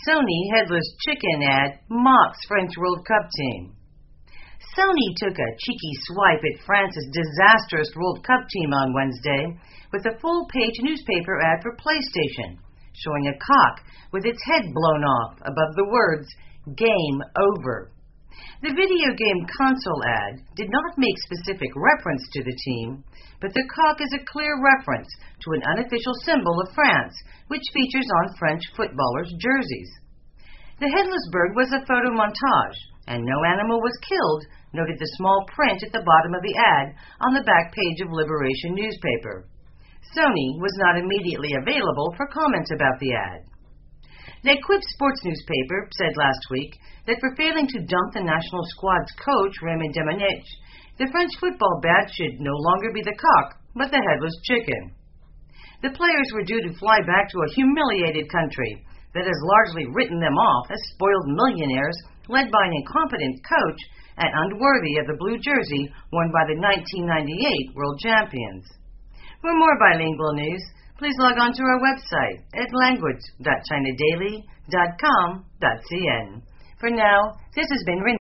Sony headless chicken ad mocks French World Cup team. Sony took a cheeky swipe at France's disastrous World Cup team on Wednesday with a full-page newspaper ad for PlayStation, showing a cock with its head blown off above the words, "Game Over." The video game console ad did not make specific reference to the team, but the cock is a clear reference to an unofficial symbol of France, which features on French footballers' jerseys. The headless bird was a photo montage, and no animal was killed, noted the small print at the bottom of the ad on the back page of Liberation newspaper. Sony was not immediately available for comment about the ad. L'Equipe sports newspaper said last week that for failing to dump the national squad's coach, Raymond Domenech, the French football badge should no longer be the cock, but the headless chicken. The players were due to fly back to a humiliated country that has largely written them off as spoiled millionaires led by an incompetent coach and unworthy of the blue jersey worn by the 1998 world champions. For more bilingual news, please log on to our website at language.chinadaily.com.cn. For now, this has been Renee.